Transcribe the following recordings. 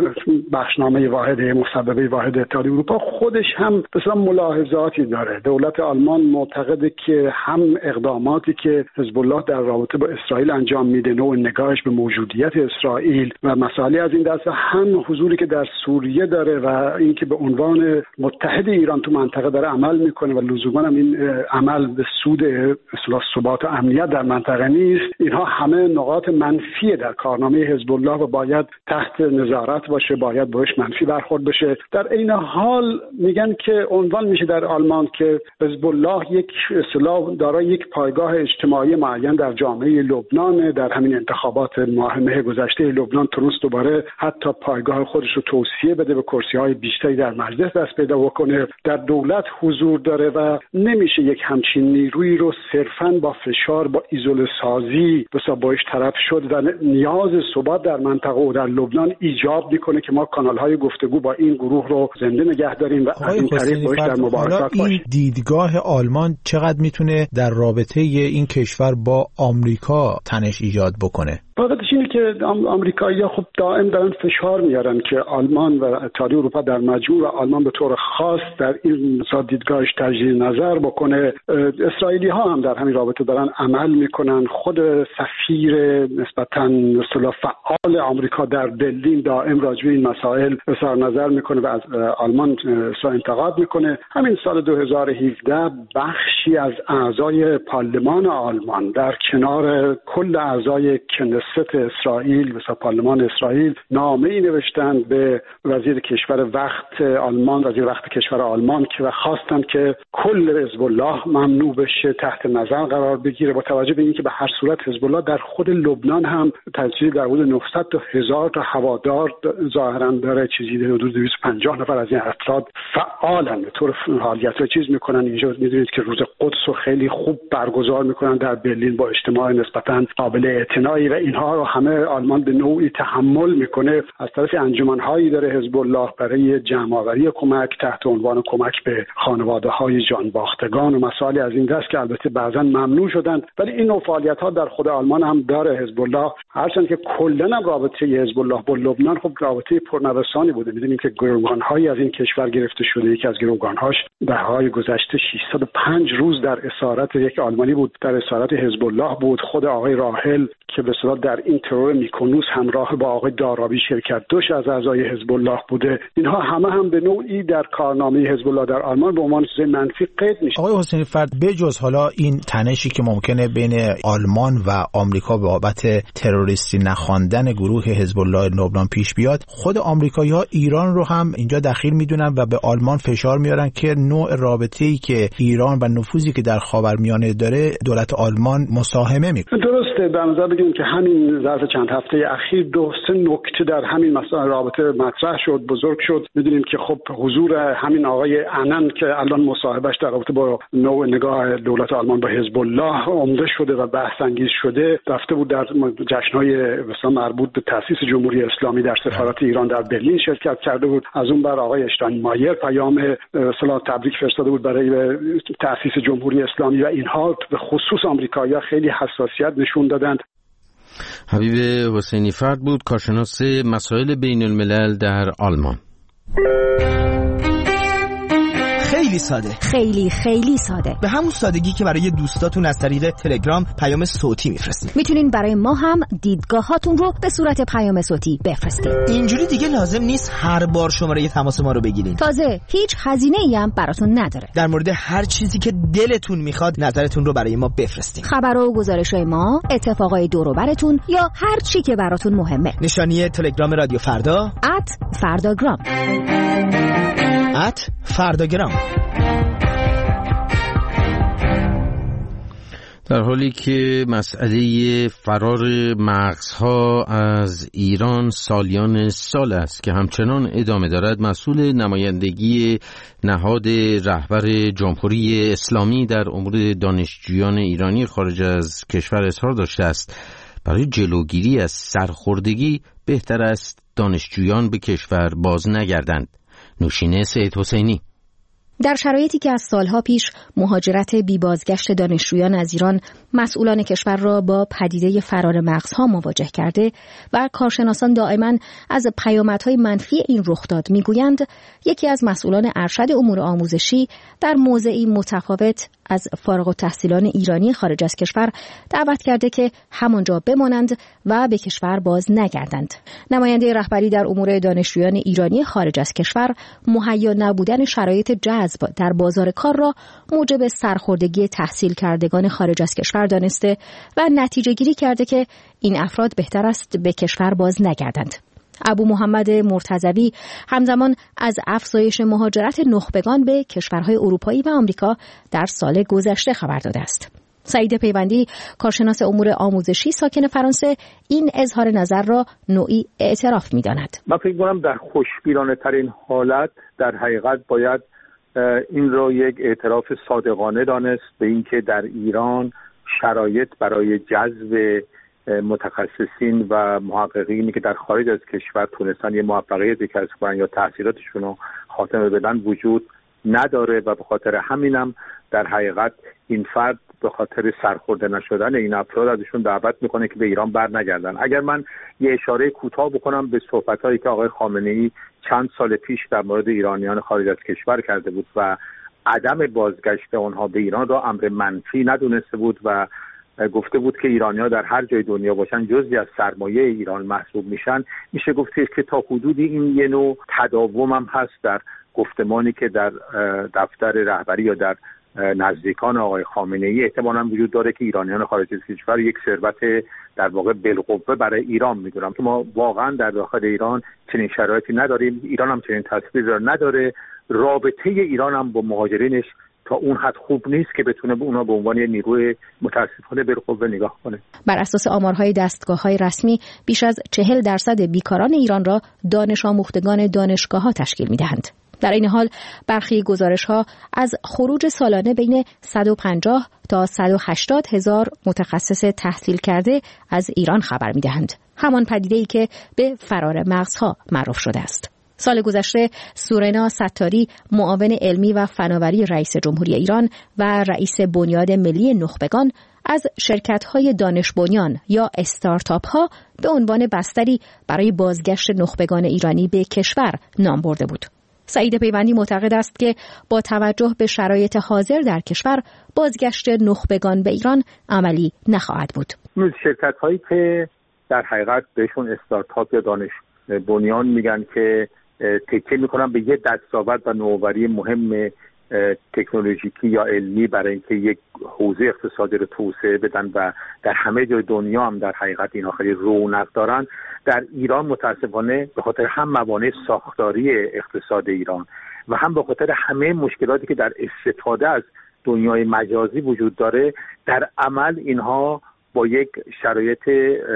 بخشنامه واحده مسببه واحد اتحادیه اروپا خودش هم مثلا ملاحظاتی داره. دولت آلمان معتقده که هم اقداماتی که حزب الله در رابطه با اسرائیل انجام میده، نوع نگاهش به موجودیت اسرائیل و مسائلی از این دست، هم حضوری که در سوریه داره و اینکه به عنوان متحد ایران تو منطقه داره عمل میکنه و لزوما هم این عمل به سود اصلاح ثبات و امنیت در منطقه نیست، اینها همه نقاط منفی در کارنامه حزب الله و باید تحت نظارت باشه، باید بهش منفی برخورد بشه. در این حال میگن که عنوان میشه در آلمان که حزب الله یک اصطلاح دارای یک پایگاه اجتماعی معین در جامعه لبنان. در همین انتخابات ماه گذشته لبنان تونست دوباره حتی پایگاه خودش رو توسعه بده، به کرسی‌های بیشتری در مجلس دست پیدا بکنه، در دولت حضور داره و نمیشه یک همچین نیرویی رو صرفاً با فشار، با ایزوله سازی بسا باش طرف شد و نیاز ثبات در منطقه و در لبنان ایجاب میکنه که ما کانال‌های گفتگو با این گروه رو زنده نگه داریم و از این طریق باش در مبارزات باشیم. این دیدگاه آلمان چقدر میتونه در رابطه این کشور با آمریکا تنش ایجاد بکنه؟ واقعیتش اینه که آمریکایی‌ها خب دائم دارن فشار میارن که آلمان و اتحادیه اروپا در مجموع و آلمان به طور خاص در این دیدگاهش تجدید نظر بکنه. اسرائیلی‌ها هم در همین رابطه دارن عمل میکنن. خود سفیر نسبتاً اصطلاح فعال آمریکا در برلین دائم راجع به این مسائل اظهار نظر میکنه و از آلمان انتقاد میکنه. همین سال 2017 بخشی از اعضای پارلمان آلمان در کنار کل اعضای کنست اسرائیل و پارلمان اسرائیل نامه‌ای نوشتند به وزیر کشور وقت آلمان، وزیر وقت کشور آلمان، که خواستند که کل حزب الله ممنوع بشه، تحت نظر قرار بگیره، با توجه به اینکه به هر صورت حزب الله در خود لبنان هم تجزیه در حدود 900 تا 1000 تا هوادار ظاهرا داره، چیزی حدود 250 نفر از این افراد فعالن به طور فعالیت چیز میکنن. اینجا میدونید که روز قدس رو خیلی خوب برگزار میکنن در برلین با اجتماع نسبتاً قابل اعتنایی و اینها رو همه آلمان به نوعی تحمل میکنه. از طرف انجمن‌هایی داره حزب الله برای جمع‌آوری کمک تحت عنوان کمک به خانواده‌های جانباختگان و مسائلی از این دست که البته بعضا ممنوع شدن، ولی این نوع فعالیت‌ها در خود آلمان هم داره حزب الله. هرچند که کلاً رابطه حزب الله با لبنان خب رابطه پرنوسانی بوده. می‌دونیم که گروگان‌هایی از این کشور گرفته شده. یکی از گروگان‌هاش دهه‌های گذشته 605 روز در اسارت یک آلمانی بود، در اسارت حزب الله بود. خود آقای راحل که به اصطلاح در این ترور میکونوس همراه با آقای دارابی شرکت داشت از اعضای حزب الله بوده. اینها همه به نوعی در کارنامه حزب الله در آلمان به عنوان چیز منفی قید میشه. آقای حسینی فرد، بجز حالا این تنشی که ممکنه بین آلمان و آمریکا بابت تروریستی نخواندن گروه حزب الله لبنان پیش بیاد، خود آمریکایی‌ها ایران رو هم اینجا دخیل میدونن و به آلمان فشار میارن که نوع رابطه‌ای که ایران و نفوذی که در خاورمیانه داره دولت آلمان مساهمه میکنه. درسته. در نظر بگیریم که همین ظرف چند هفته اخیر 2-3 نکته در همین مسائل رابطه مطرح شد، بزرگ شد. می‌دونیم که خب حضور همین آقای عنن که الان مصاحبهش در رابطه با نوع نگاه دولت آلمان با حزب الله عمده شده و بحث انگیز شده، رفته بود در جشن‌های مثلا مربوط به تأسیس جمهوری اسلامی در سفارت ایران در برلین شرکت کرده بود. از اون بر آقای اشتاینمایر پیام اصطلاح تبریک فرستاده بود برای تأسیس جمهوری اسلامی و اینها به خصوص آمریکایی‌ها خیلی حساسیت نشون دادند. حبیب حسینی فرد بود، کارشناس مسائل بین الملل در آلمان. خیلی ساده، خیلی ساده، به همون سادگی که برای دوستاتون از طریق تلگرام پیام صوتی میفرستید. میتونین برای ما هم دیدگاهاتون رو به صورت پیام صوتی بفرستید. اینجوری دیگه لازم نیست هر بار شماره تماس ما رو بگیرین. تازه هیچ هزینه‌ای هم براتون نداره. در مورد هر چیزی که دلتون میخواد نظرتون رو برای ما بفرستید. خبر و گزارش‌های ما، اتفاقای دور و براتون یا هر چی که براتون مهمه. نشانی تلگرام رادیو فردا @فرداگرام. فرداگرام. در حالی که مسئله فرار مغزها از ایران سالیان سال است که همچنان ادامه دارد، مسئول نمایندگی نهاد رهبر جمهوری اسلامی در امور دانشجویان ایرانی خارج از کشور اظهار داشته است برای جلوگیری از سرخوردگی بهتر است دانشجویان به کشور باز نگردند. نوشینه سید حسینی. در شرایطی که از سالها پیش مهاجرت بی‌بازگشت دانشجویان از ایران مسئولان کشور را با پدیده فرار مغزها مواجه کرده و کارشناسان دائما از پیامدهای منفی این رخداد میگویند، یکی از مسئولان ارشد امور آموزشی در موضعی متفاوت از فارغ التحصیلان ایرانی خارج از کشور دعوت کرده که همانجا بمانند و به کشور باز نگردند. نماینده رهبری در امور دانشجویان ایرانی خارج از کشور مهیا نبودن شرایط جذب در بازار کار را موجب سرخوردگی تحصیل کردگان خارج از کشور دانسته و نتیجه گیری کرده که این افراد بهتر است به کشور باز نگردند. ابو محمد مرتضوی همزمان از افزایش مهاجرت نخبگان به کشورهای اروپایی و آمریکا در سال گذشته خبر داده است. سعید پیوندی، کارشناس امور آموزشی ساکن فرانسه، این اظهار نظر را نوعی اعتراف می‌داند. من فکر می‌کنم در خوشبینانه ترین حالت در حقیقت باید این را یک اعتراف صادقانه دانست به اینکه در ایران شرایط برای جذب متخصصین و محققینی که در خارج از کشور تونستن یه موفقیتی کسب کنن یا تحصیلاتشون رو خاتمه بدن وجود نداره و به خاطر همینم در حقیقت این فرد به خاطر سرخورده نشدن این افراد ازشون دعوت میکنه که به ایران بر نگردن. اگر من یه اشاره کوتاه بکنم به صحبتایی که آقای خامنه‌ای چند سال پیش در مورد ایرانیان خارج از کشور کرده بود و عدم بازگشت آنها به ایران را امر منفی ندونسته بود و گفته بود که ایرانی‌ها در هر جای دنیا باشن جزئی از سرمایه ایران محسوب میشن، میشه گفت که تا حدودی این یه نوع تداوم هم هست در گفتمانی که در دفتر رهبری یا در نزدیکان آقای خامنه‌ای احتمالاً وجود داره که ایرانیان خارج از کشور یک ثروت در واقع بالقوه برای ایران میدونم که ما واقعا در داخل ایران چنین شرایطی نداریم. ایران هم چنین تصویری را نداره. رابطه ایران هم با مهاجرینش تا اون حد خوب نیست که بتونه به اونا به عنوان نیروی متاسفانه بالقوه نگاه کنه. بر اساس آمارهای دستگاه‌های رسمی بیش از 40% بیکاران ایران را دانش آموختگان دانشگاه‌ها تشکیل می‌دهند. در این حال برخی گزارش‌ها از خروج سالانه بین 150 تا 180 هزار متخصص تحصیل کرده از ایران خبر می‌دهند. همان پدیده‌ای که به فرار مغزها معروف شده است. سال گذشته سورنا ستاری، معاون علمی و فناوری رئیس جمهوری ایران و رئیس بنیاد ملی نخبگان، از شرکت‌های دانش بنیان یا استارتاپ‌ها به عنوان بستری برای بازگشت نخبگان ایرانی به کشور نام برده بود. سعید پیوندی معتقد است که با توجه به شرایط حاضر در کشور بازگشت نخبگان به ایران عملی نخواهد بود. شرکت‌هایی که در حقیقت بهشون استارتاپ یا دانش بنیان میگن که تکیه میکنن به یه دستاورد و نوآوری مهم تکنولوژیکی یا علمی برای اینکه یک حوزه اقتصادی رو توسعه بدن و در همه جای دنیا هم در حقیقت اینا خیلی رونق دارن، در ایران متاسفانه به خاطر هم موانع ساختاری اقتصاد ایران و هم به خاطر همه مشکلاتی که در استفاده از دنیای مجازی وجود داره، در عمل اینها با یک شرایط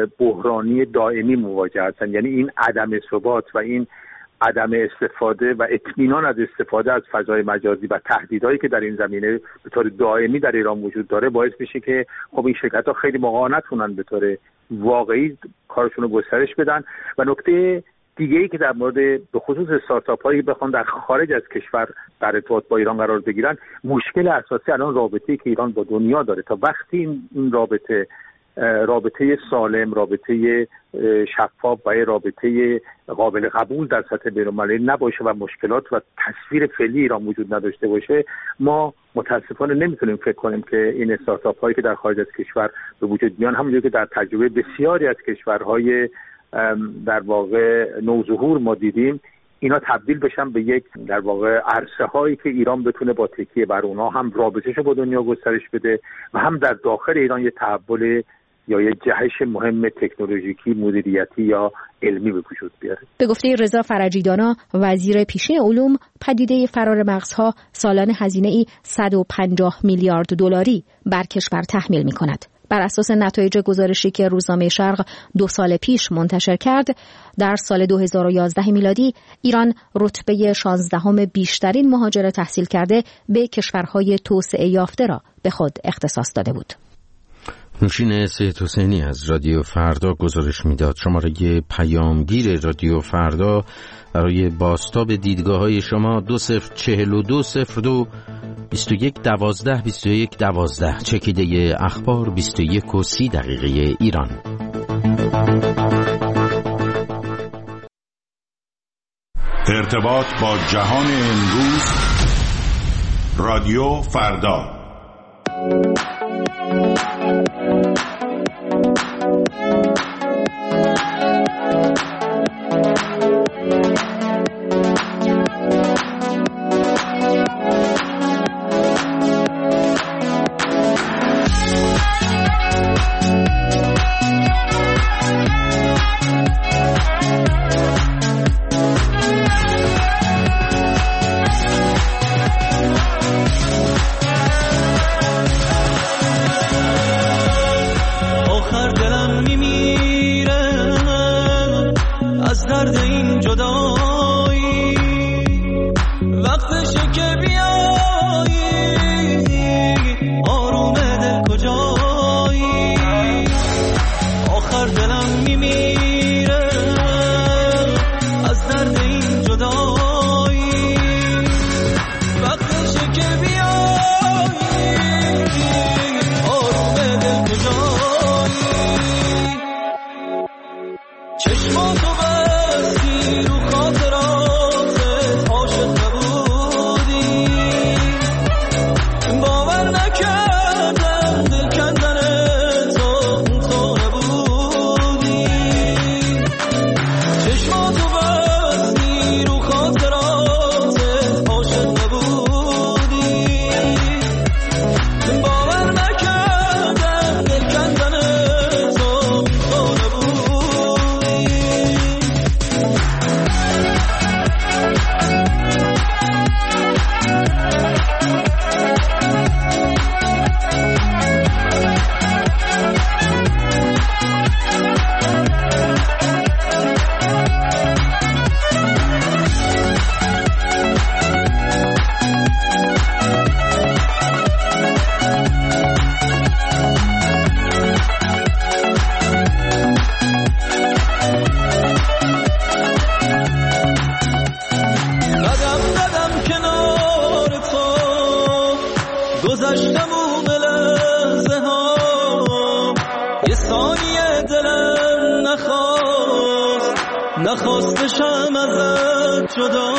بحرانی دائمی مواجه هستند. یعنی این عدم ثبات و این عدم استفاده و اطمینان از استفاده از فضای مجازی و تهدیدهایی که در این زمینه به طور دائمی در ایران وجود داره باعث میشه که خب این شرکت‌ها خیلی موقع نتونن به طور واقعی کارشون رو گسترش بدن. و نکته دیگه‌ای که در مورد به خصوص استارتاپ‌هایی بخوان در خارج از کشور در ارتباط با ایران قرار بگیرن، مشکل اساسی الان رابطه‌ای که ایران با دنیا داره. تا وقتی این رابطه سالم، رابطه شفاف و رابطه قابل قبول در سطح بین‌المللی نباشه و مشکلات و تصویر فعلی ایران وجود نداشته باشه، ما متاسفانه نمیتونیم فکر کنیم که این استارتاپ هایی که در خارج از کشور به وجود میان، همونجوری که در تجربه بسیاری از کشورهای در واقع نوظهور ما دیدیم، اینا تبدیل بشن به یک در واقع عرصه هایی که ایران بتونه با تکیه بر اونها هم رابطه‌شو با دنیا گسترش بده و هم در داخل ایران یه تحول یا یک جهش مهم تکنولوژیکی، مدیریتی یا علمی به وجود بیاره. به گفته رضا فرجیدانا، وزیر پیشین علوم، پدیده فرار مغزها سالانه هزینه‌ای 150 میلیارد دلاری بر کشور تحمیل می‌کند. بر اساس نتایج گزارشی که روزنامه شرق 2 سال پیش منتشر کرد، در سال 2011 میلادی ایران رتبه 16ام بیشترین مهاجر تحصیل کرده به کشورهای توسعه یافته را به خود اختصاص داده بود. نوشین سید حسینی از رادیو فردا گزارش میداد. شماره پیامگیر رادیو فردا برای بازتاب دیدگاه‌های شما 204202 2112 2112. چکیده اخبار 21:30 ایران. ارتباط با جهان امروز، رادیو فردا. نخواستشم ازت جدا،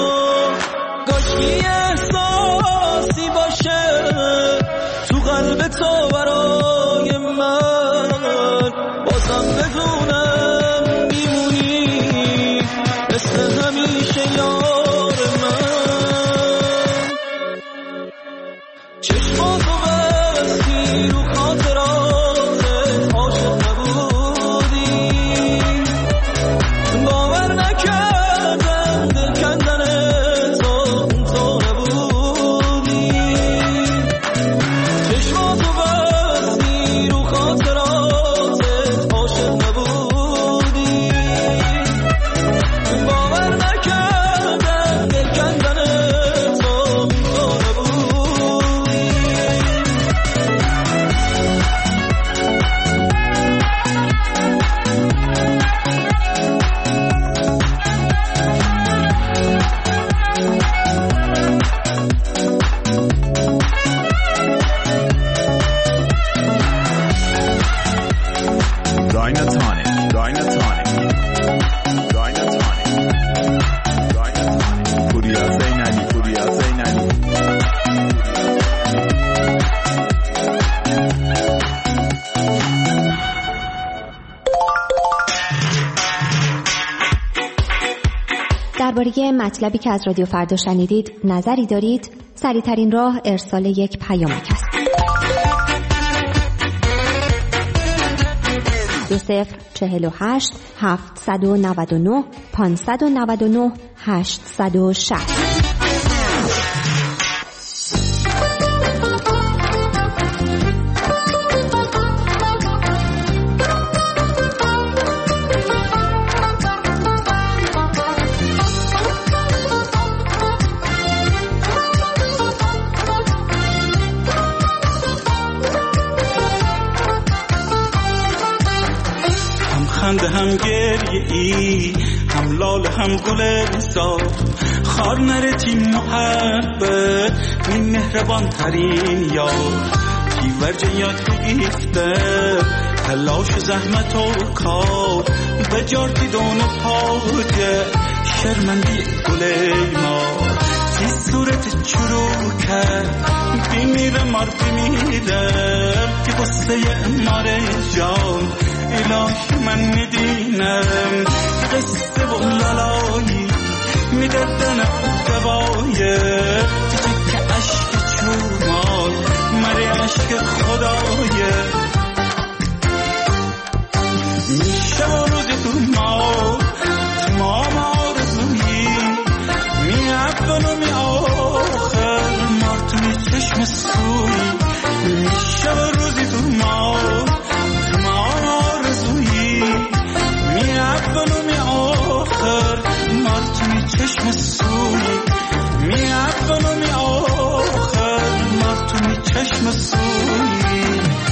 کاشکی احساسی باشه تو قلب تو برای من، بازم بدونم میمونی مثل همیشه یار من. چشماتو بستی رو خاطراتت عاشق نبودی، باور نکردم دل کندن تو نبودی. چشماتو بستی رو خاطراتت عاشق نبودی، باور نکردم دل کندن تو نبودی. درباره مطلبی که از رادیو فردا شنیدید نظری دارید؟ سریع‌ترین راه ارسال یک پیامک است. 2048 799 599 860. ای هم لال هم گل زار خار نرتی محبت این مهربان ترین یار تیور یاد بگیفته تلاش زحمت و کار به جارتی دون پاجه شرمندی گل ما تی صورت چرو کرد بمیره مار بمیرم که قصه مار جان الهی من میدینم قصه و لالایی میدردن دوایه تیچه عشق چومال مره عشق خدایه میشه و روزی تو ما تمام آرزویی می اول و می آخر مار تو می چشم سوی میشه و روزی تو ما تمام آرزویی می اول و می آخر مار تو می چشم سوی می اول و می آخر مار تو می چشم سوی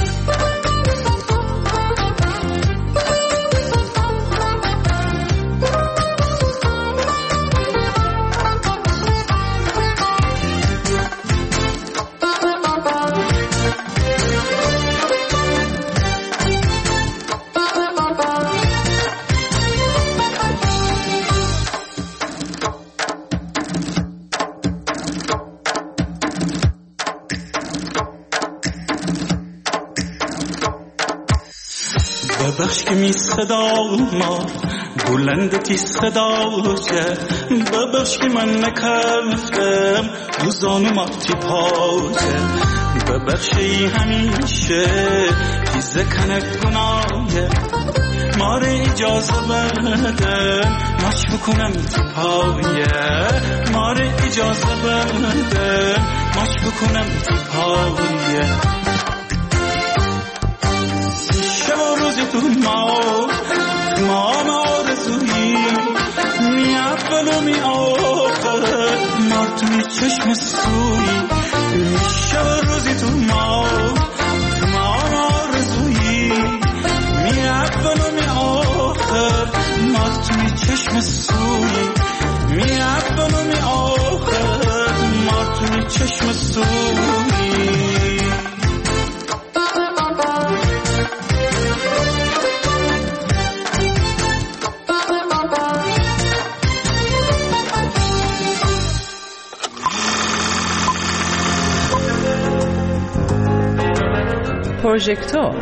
ببخش که می صدا ما بلندتی صداشه ببخش که من نکردم روزان ما تی پاشه ببخشی همیشه تیزه کنه گناهه ماره اجازه بدن ماش بکنم تی پایه ماره اجازه بدن ماش بکنم تی پایه روزی تو ما آرزویی می اول و می آخر مار تو می چشم سوی میشه روزی تو ما آرزویی می اول و می آخر مار تو می چشم سوی می اول و می آخر مار تو می چشم سوی پروژکتور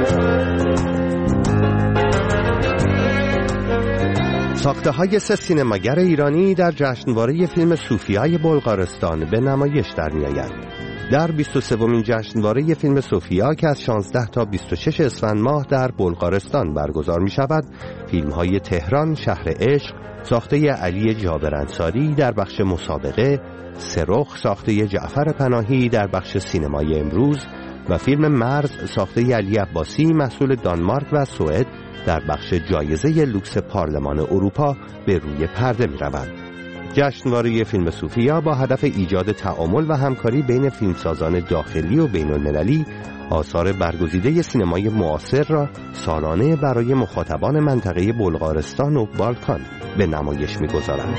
ساخته‌های 3 سینماگر ایرانی در جشنواره فیلم صوفیای بلغارستان به نمایش در می‌آیند. در 23مین جشنواره فیلم صوفیا که از 16 تا 26 اسفند ماه در بلغارستان برگزار می‌شود، فیلم‌های تهران شهر عشق ساخته علی جابر انصاری در بخش مسابقه، سرخ ساخته جعفر پناهی در بخش سینمای امروز و فیلم مرز ساخته علی عباسی محصول دانمارک و سوئد در بخش جایزه لوکس پارلمان اروپا به روی پرده می رود. جشنواره فیلم صوفیا با هدف ایجاد تعامل و همکاری بین فیلمسازان داخلی و بین المللی آثار برگزیده سینمای معاصر را سالانه برای مخاطبان منطقه بلغارستان و بالکان به نمایش می گذارند.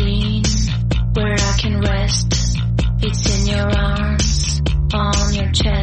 It's in your arms, on your chest.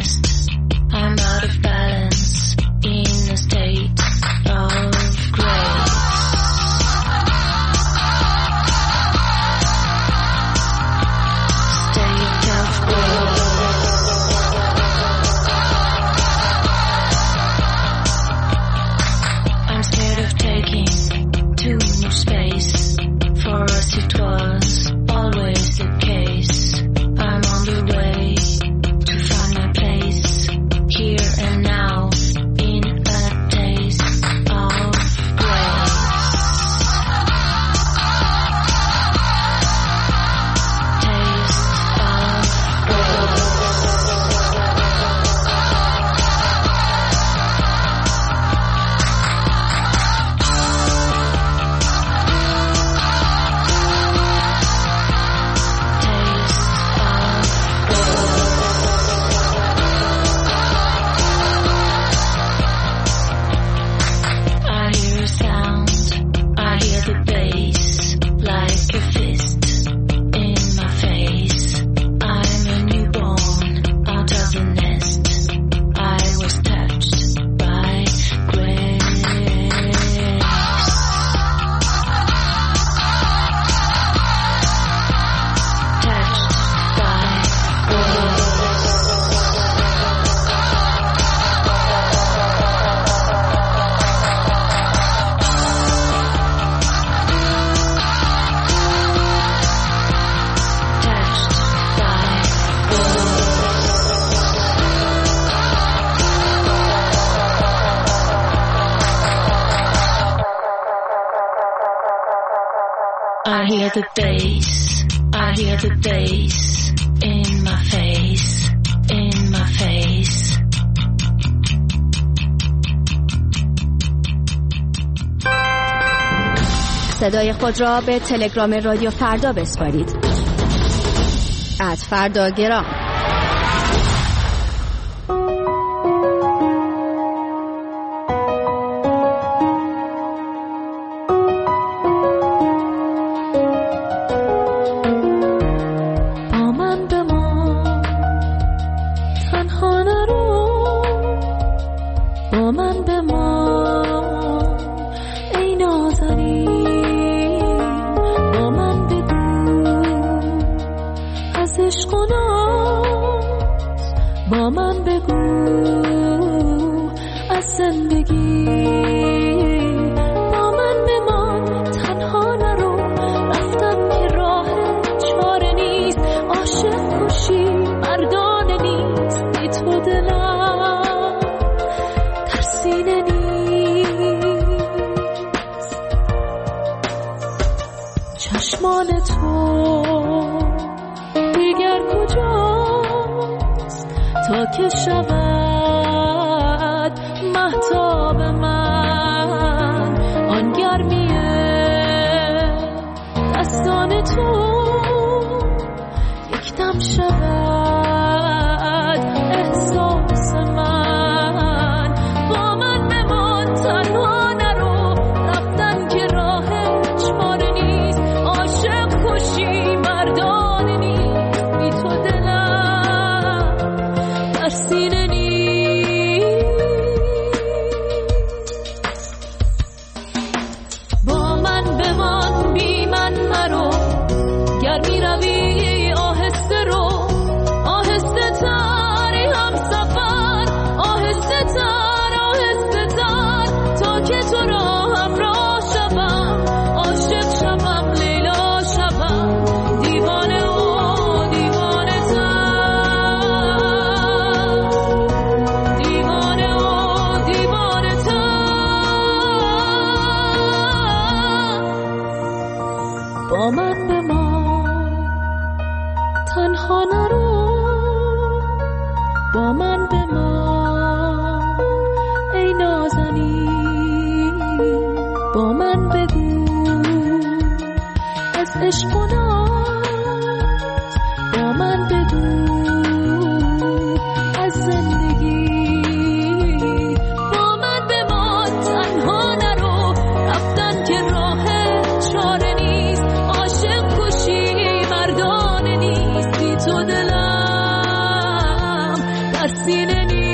hear the bass, I hear the bass in my face, in my face. صدای خود را به تلگرام رادیو فردا بسپارید. @فرداگرام. چشمان تو دیگر کجاست تا که شود مهتاب من آن گرمیه دستان تو یکدم شود احساس من با من بمان تنها نرو رفتن که راه چاره نیست عاشق کشی مردانه نیست بی تو دلم در سینه نیست با من بمان بی من مرو گر می روی آهسته رو آهسته تری هم سفر آهسته تر تا که تو را همراه شوم عاشق شوم لیلا شوم دیوانه و دیوانه تر دیوانه و دیوانه تر با من بمان تنها نرو با من بمان ای نازنین با من بگو از عشق و ناز با من بگو از زندگی با من بمان تنها نرو رفتن که راه چاره نیست عاشق کشی مردانه نیست بی تو دلم در سینه نیست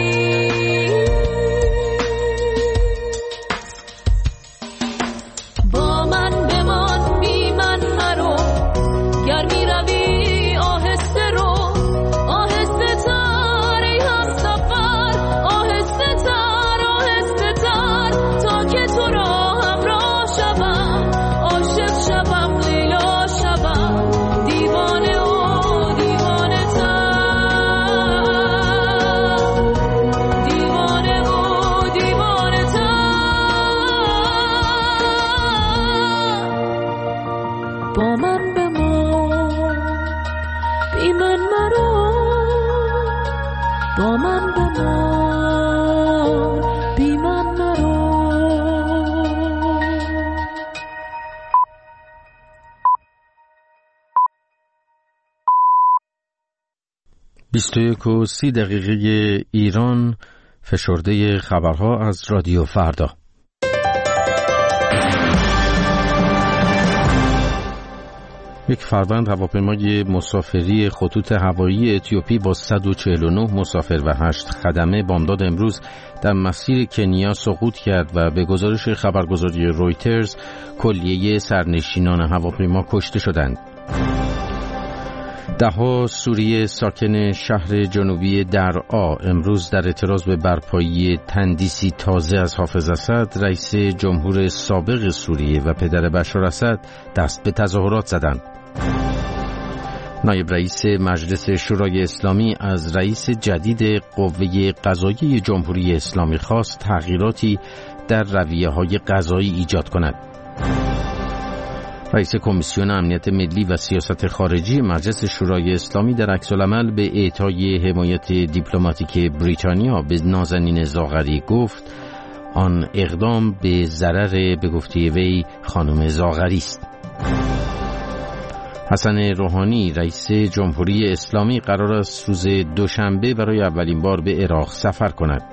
با من بمان بی من مرو گر می روی آهسته رو آهسته تر ای هم سفر آهسته تر تا که تو را همراه شوم عاشق شوم لیلا شوم دیوانه و دیوانه تر دیوانه و دیوانه تر با من بمان بی من مرو با من بمان بی من مرو 21:30 ایران فشرده خبرها از رادیو فردا. یک فروند هواپیمای مسافری خطوط هوایی اتیوپی با 149 مسافر و 8 خدمه بامداد امروز در مسیر کنیا سقوط کرد و به گزارش خبرگزاری رویترز کلیه سرنشینان هواپیما کشته شدند. دهها سوری ساکن شهر جنوبی درعا امروز در اعتراض به برپایی تندیسی تازه از حافظ اسد رئیس جمهور سابق سوریه و پدر بشار اسد دست به تظاهرات زدند. نایب رئیس مجلس شورای اسلامی از رئیس جدید قوه قضاییه جمهوری اسلامی خواست تغییراتی در رویه‌های قضایی ایجاد کند. رئیس کمیسیون امنیت ملی و سیاست خارجی مجلس شورای اسلامی در عکس‌العمل به اعطای حمایت دیپلماتیک بریتانیا به نازنین زاغری گفت آن اقدام به ضرر به گفته وی خانم زاغری است. حسن روحانی رئیس جمهوری اسلامی قرار است روز دوشنبه برای اولین بار به عراق سفر کند.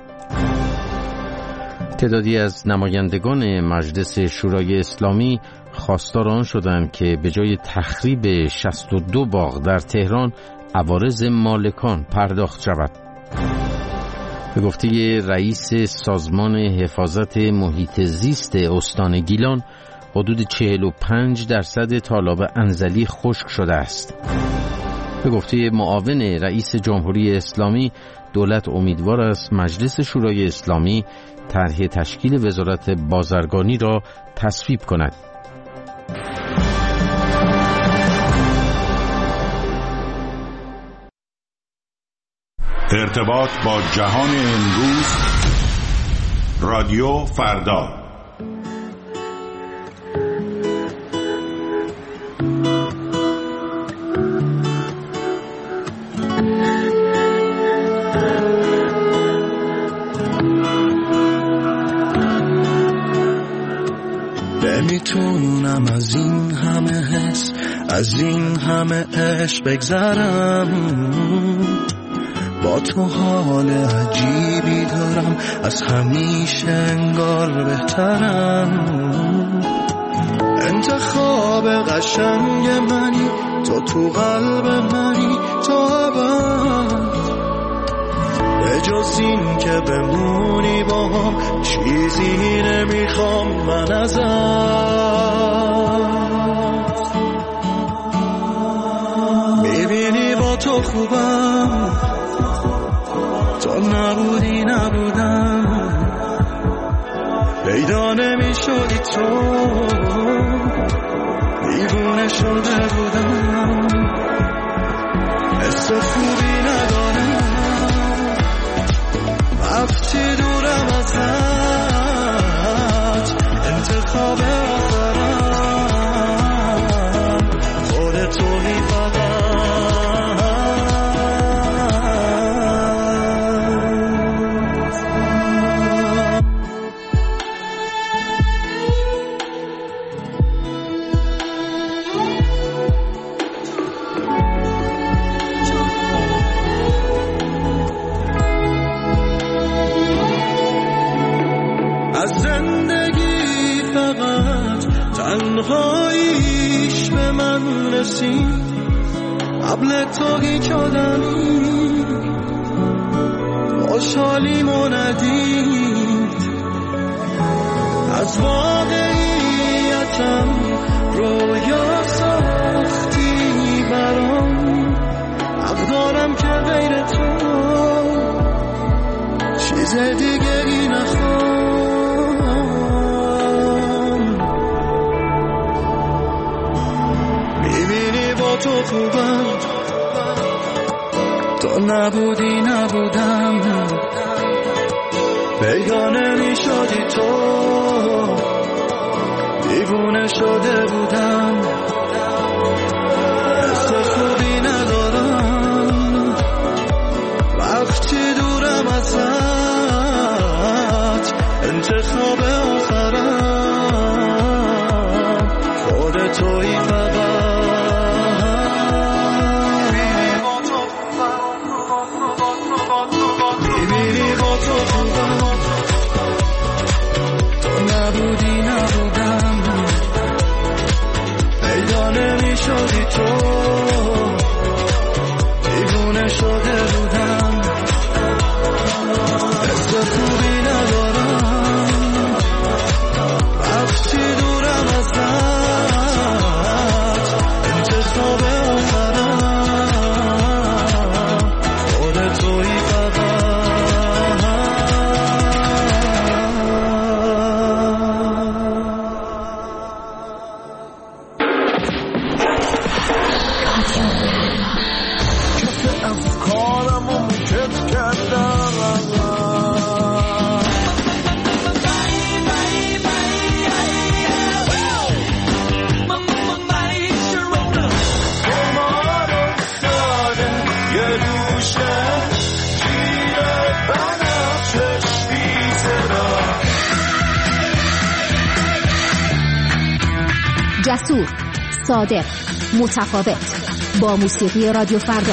تعدادی از نمایندگان مجلس شورای اسلامی خواستار آن شدند که به جای تخریب 62 باغ در تهران عوارض مالکان پرداخت شود. به گفته رئیس سازمان حفاظت محیط زیست استان گیلان حدود 45% تالاب انزلی خشک شده است. به گفته معاون رئیس جمهوری اسلامی دولت امیدوار است مجلس شورای اسلامی طرح تشکیل وزارت بازرگانی را تصویب کند. ارتباط با جهان امروز، رادیو فردا. نمیتونم از این همه حس، از این همه عشق بگذرم، با تو حال عجیبی دارم، از همیشه انگار بهترم. انتخاب قشنگ منی، تو قلب منی تا ابد، به جز این که بمونی با هم چیزی نمیخوام من ازت. میبینی با تو خوبم، تو نبودی نبودم، پیدا نمی شدی تو، دیوونه شده بودم، حس خوبی ندارم، رفتی دورم ازت، انتخاب آخرم خودتونی فقط. تنهاییش به من رسید، قبل تو هیچ آدمی خوشحالیمو ندید، از واقعیتم رویا ساختی برام، حق دارم که غیر تو چیز دیگری نخوام. تو خوبم، تو نبودی نبودم، پیدا نمی شدی تو، دیوونه شده بودم، حس خوبی ندارم، وقتی دورم ازت، انتخاب آخرم خودتویی فقط. نبودی نبودم، پیدا نمی شدی تو، دیوونه شده بودم، حس خوبی ندارم، وقتی دورم ازت، انتخاب آخرم خودتویی فقط. جسور، صادق، متفاوت، با موسیقی رادیو فردا.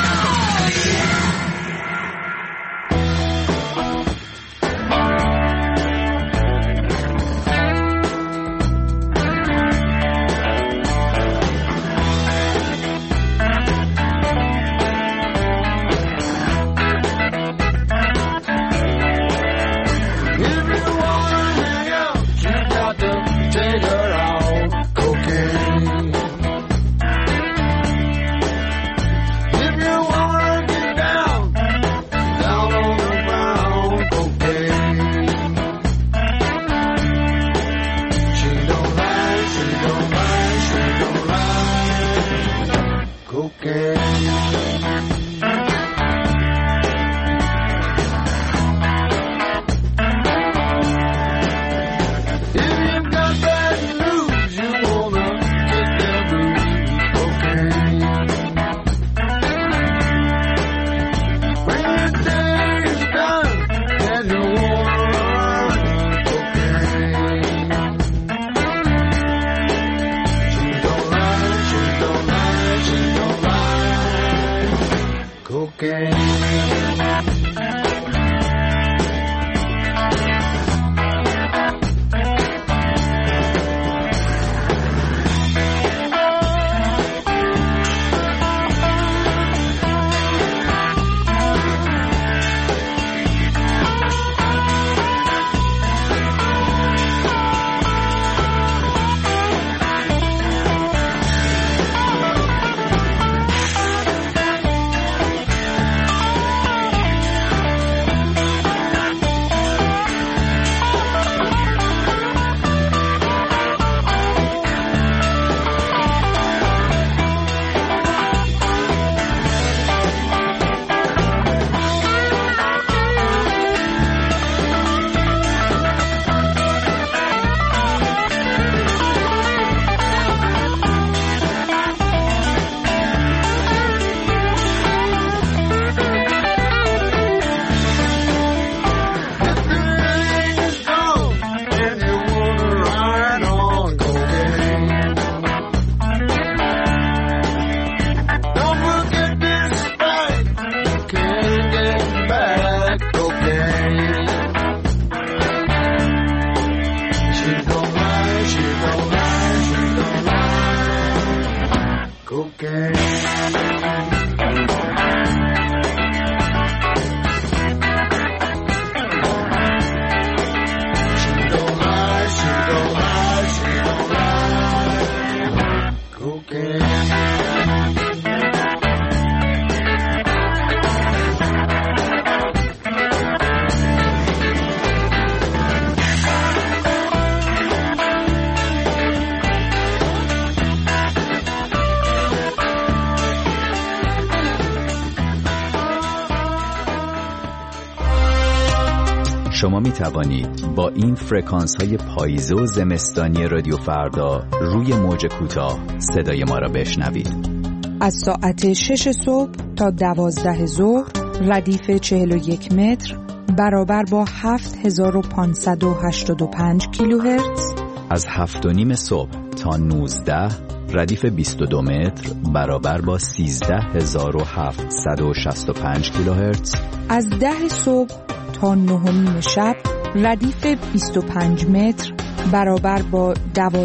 شما می توانید با این فرکانس های پاییزه و زمستانی رادیو فردا روی موج کوتاه صدای ما را بشنوید. از ساعت 6 صبح تا 12 ظهر ردیف 41 متر برابر با 7585 کیلوهرتز. از 7:30 صبح تا 19 ردیف 22 متر برابر با 13765 کیلوهرتز. از 10 صبح تا 9:30 شب ردیف 25 متر برابر با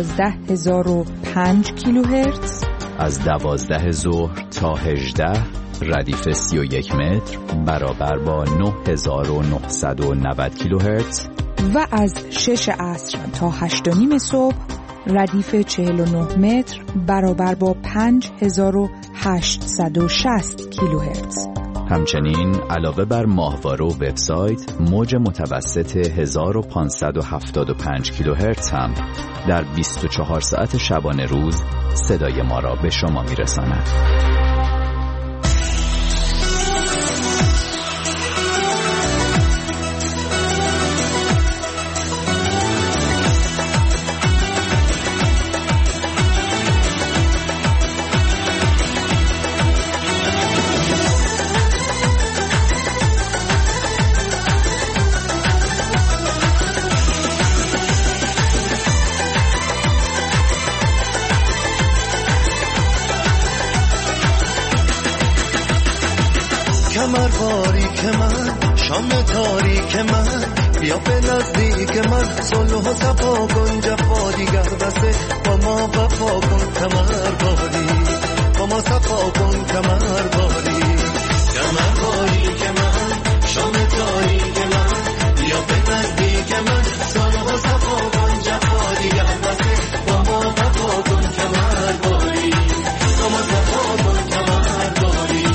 12005 کیلوهرتز. از 12 ظهر تا 18 ردیف 31 متر برابر با 9990 کیلوهرتز. و از 6 عصر تا 8:30 صبح ردیف 49 متر برابر با 5860 کیلوهرتز. همچنین علاوه بر ماهواره و وبسایت، موج متوسط 1575 کیلوهرتز هم در 24 ساعت شبانه روز صدای ما را به شما میرساند. کمر باریک من، شام تاریک من، بیا به نزدیک من، صلح و صفا کن، جفا دیگر بسه، با ما وفا کن، کمر باریک، با ما صفا کن، کمر باریک. کمر باریک من، شام تاریک من، بیا به نزدیک من، صلح و صفا کن، جفا دیگر بسه، با ما وفا کن، کمر باریک، با ما صفا کن، کمر باریک.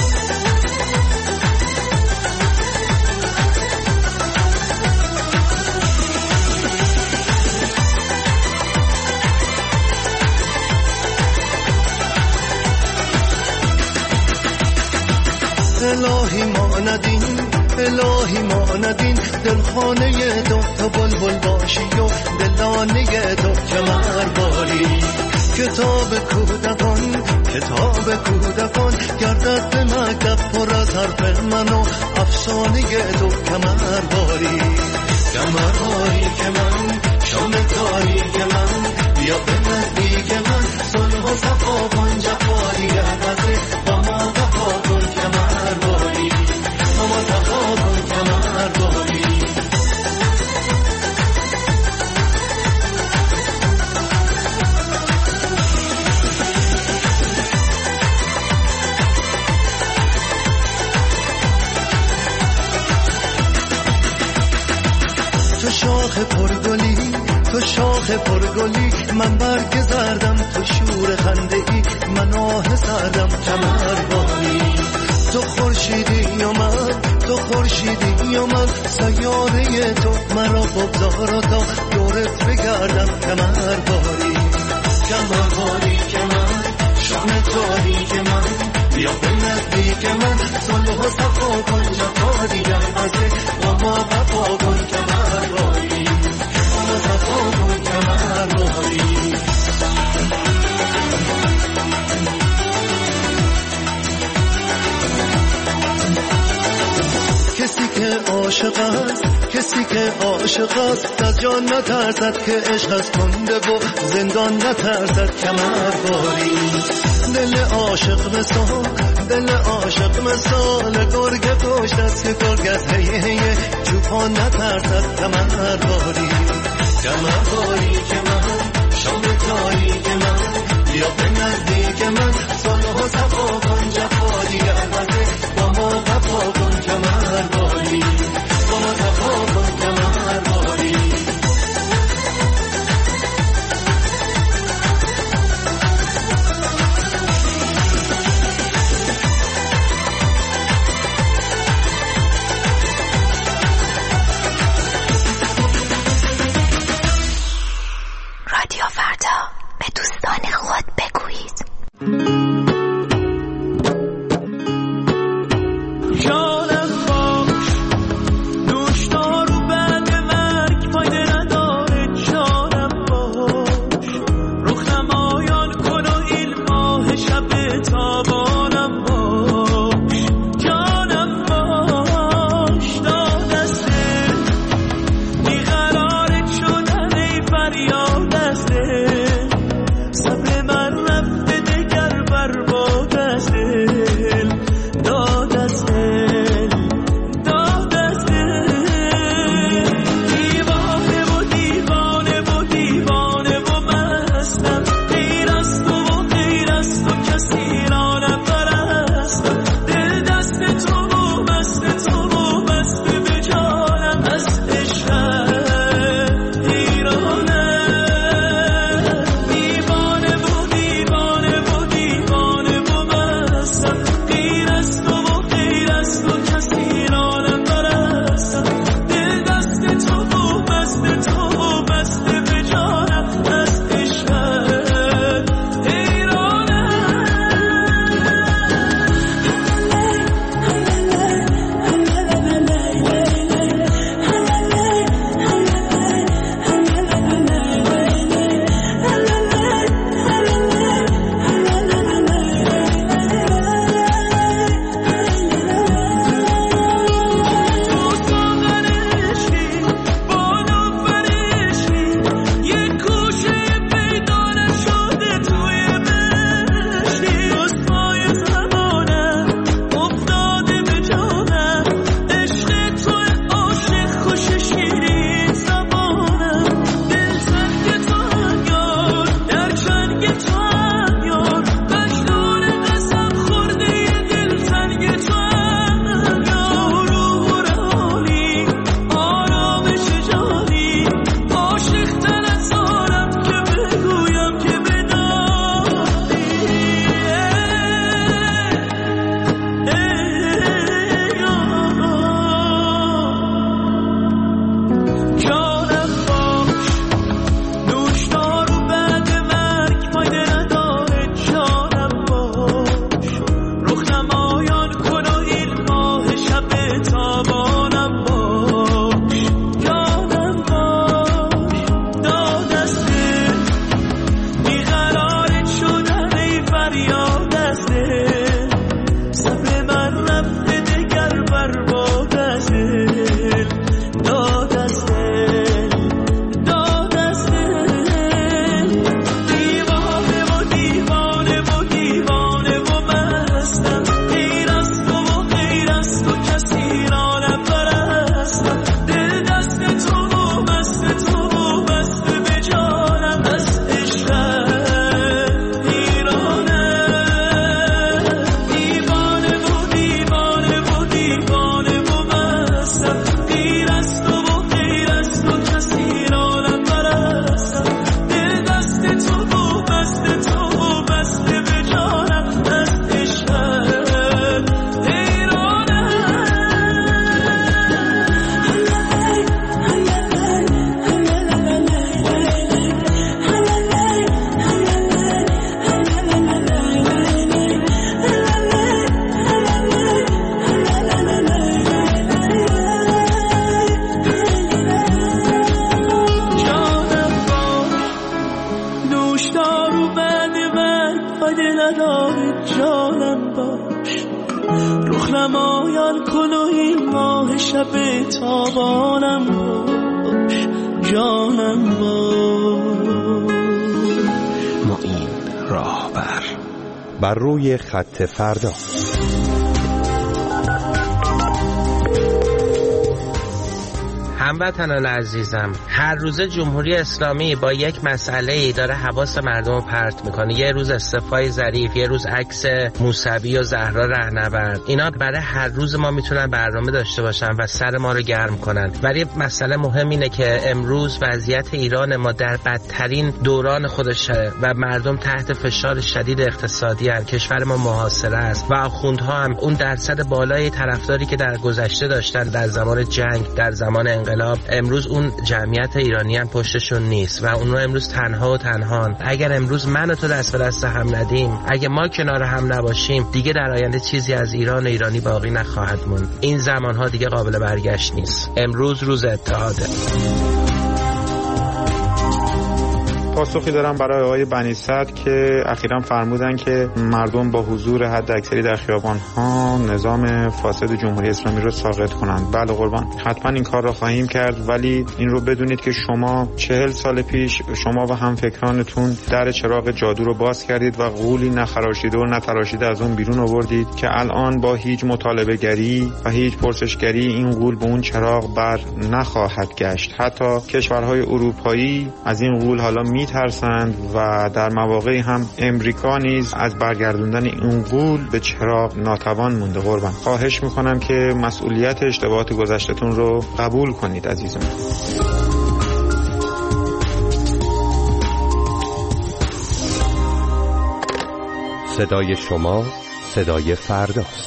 الهی ما ندین، الهی ما ندین، دلخانه تو بلبل باشی و دلانه تو کمر باری. کتاب کودکان، کتاب کودکان، گردد به مکتب پر از حرف من و افسانه تو کمر باری. کمر باری که من، شام تاریک من، بیا به نزدیک من، صلح و صفا کن، جفا دیگر بسه، با ما وفا کن، کمر باری، با ما صفا کن، کمر باری. تو شاخ پرگلی، تو شاخ پرگلی، من برگ زردم، تو شور خنده ای، من آه سردم، کمر باری. تو خورشیدی و من، تو خورشیدی و من، سیاره تو مرا بگذار تا دورت بگردم، کمر باری. کمر باری که من، شام تاریک من، بیا به نزدیک من، صلح و صفا کن، جفا دیگر بسه، با ما وفا کن، کمر باری، با ما صفا کن، کمر باری. کسی که عاشق است، کسی که عاشق است، از جان نترسد که عشق از کنده و زندان نترسد، کمر باری. دل عاشق مثال، دل عاشق مثال، گرگ پشت است که گرگ از هیه چوپان نترسد، کمر باری. کمر باری که من، شام تاریک من، بیا به نزدیک من، صلح و صفا کن، جفا دیگر بسه، با ما وفا کن، کمر باری، با ما صفا کن، کمر باری. رادیو فردا، به دوستان خود بگویید. روشن کن و این ماه شب تابانم باش، جانم باش. معین راهبر بر روی خط فردا. هموطنان عزیزم، هر روزه جمهوری اسلامی با یک مسئله داره حواس مردم رو پرت میکنه. یه روز استعفای ظریف، یه روز عکس موسوی و زهرا رهنورد. اینا برای هر روز ما میتونن برنامه داشته باشن و سر ما رو گرم کنن. ولی مسئله مهم اینه که امروز وضعیت ایران ما در بدترین دوران خودشه و مردم تحت فشار شدید اقتصادی هستند. کشور ما محاصره است و آخوندها هم اون درصد بالای طرفداری که در گذشته داشتن در زمان جنگ، در زمان انقلاب، امروز اون جمعیت ایرانیان پشتشون نیست و اونها امروز تنها و تنهان. اگر امروز من و تو دست به دست هم ندیم، اگه ما کنار هم نباشیم، دیگه در آینده چیزی از ایران و ایرانی باقی نخواهد موند. این زمانها دیگه قابل برگشت نیست. امروز روز اتحاده. پاسخی دارم برای آقای بنی صدر که اخیراً فرمودن که مردم با حضور حداکثری در خیابان‌ها نظام فاسد جمهوری اسلامی رو ساقط کنند. بله قربان، حتما این کار رو خواهیم کرد، ولی این رو بدونید که شما 40 سال پیش شما و همفکرانتون در چراغ جادو رو باز کردید و غولی نخراشیده و نتراشیده از اون بیرون آوردید که الان با هیچ مطالبه گری و هیچ پرسشگری این غول به اون چراغ بر نخواهد گشت. حتی کشورهای اروپایی از این غول حالا میترسند و در مواقعی هم امریکا نیز از برگردوندن این غول به چراغ ناتوان مونده. قربان، خواهش میکنم که مسئولیت اشتباهات گذشته‌تون رو قبول کنید عزیزم. صدای شما صدای فرداست.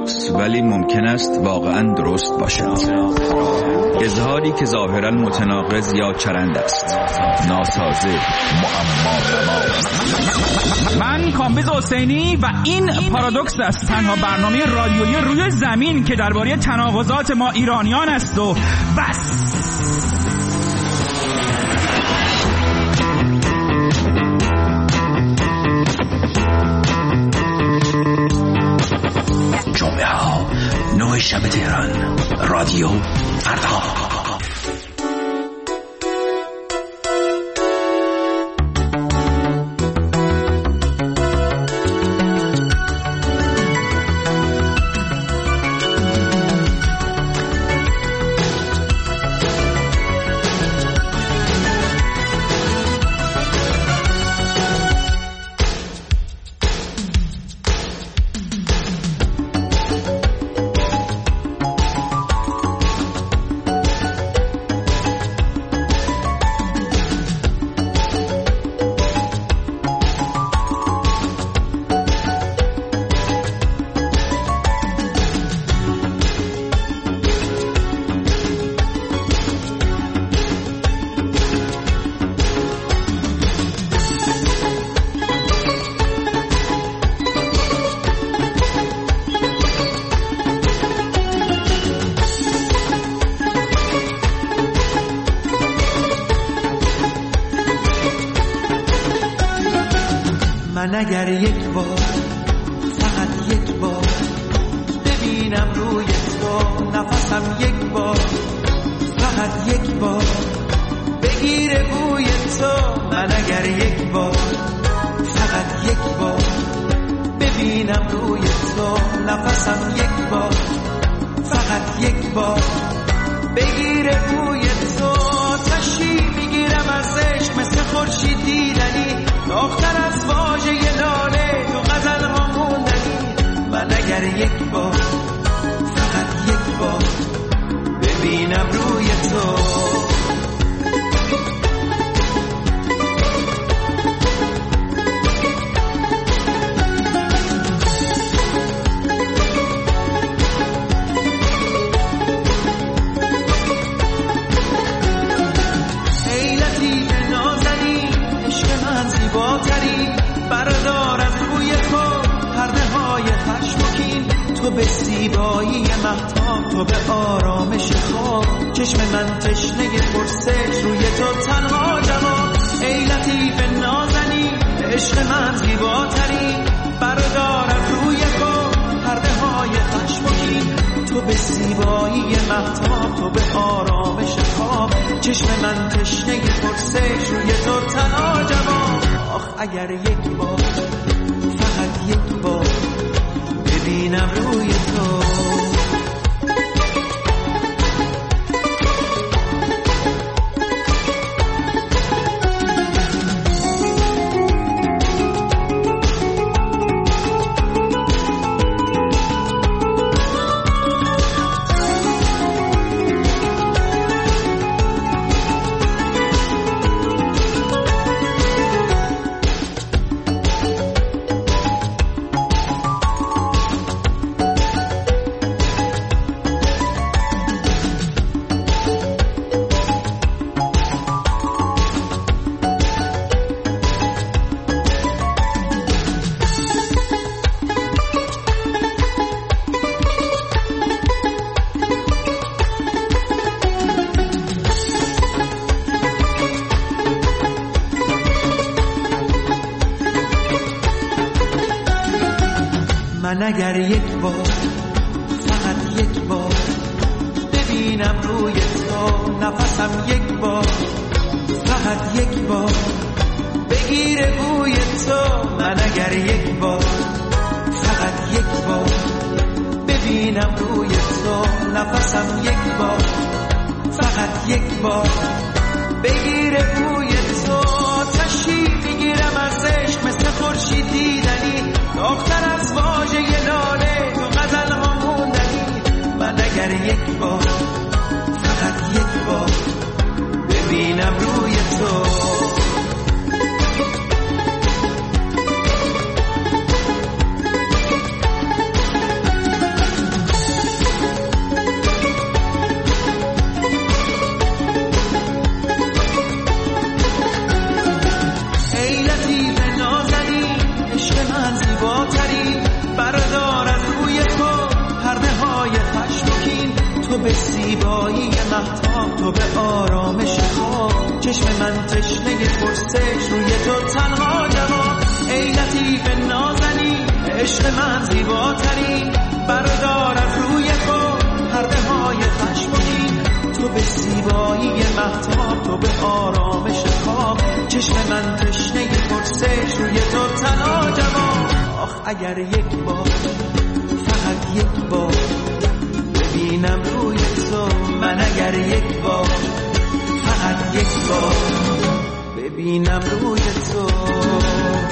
پارادوکس ولی ممکن است واقعا درست باشد. اظهاری که ظاهرا متناقض یا چرند است، ناسازه، معما. من کامبیز حسینی و این پارادوکس است، تنها برنامه رادیویی روی زمین که درباره تناقضات ما ایرانیان است و بس. جمعه ها 9 شب تهران، رادیو فردا. من اگر یک بار، فقط یک بار ببینم روی تو نفسم، یک بار فقط یک بار بگیره بوی تو. من اگر یک بار، فقط یک بار ببینم روی تو نفسم، یک بار فقط یک بار بگیره بوی تو. تشی میگیرم از عشق مثل خورشید دیدنی، داختر از واژه لاله تو غزل ها موندنی. من اگر یک بار، فقط یک بار ببینم روی تو. تو به زیبایی مهتاب، تو به آرامش خواب، چشم من تشنه پرسش، روی تو تنها جواب. ای لطیف نازنی، عشق من زیباتری، بردار از روی تو پرده های خشمگین. تو به زیبایی مهتاب، تو به آرامش خواب، چشم من تشنه پرسش، روی تو تنها جواب. آخ اگر یک بار، فقط یک بار ببینم روی تو. من اگر یک بار، فقط یک بار ببینم روی تو نفسم، یک بار فقط یک بار بگیره بوی تو. من اگر یک بار، فقط یک بار ببینم روی تو نفسم، یک بار فقط یک بار بگیره بوی تو. تشی میگیرم از عشق مثل خورشید دیدنی، داختر از واژه لاله تو غزل ها موندنی. من اگر یک بار، فقط یک بار ببینم روی تو. مهتاب تو به آرامش خواب، چشم من تشنه پرسش روی تو تنها جواب. ای لطیف نازنین عشق من زیباترین، بردار از روی خود پرده های خشمگین. تو به زیبایی مهتاب تو به آرامش خواب، چشم من تشنه پرسش روی تو تنها جواب. آخ اگر یک بار فقط یک بار ببینم روی تو، من اگر یک بار فقط یک بار ببینم روی تو.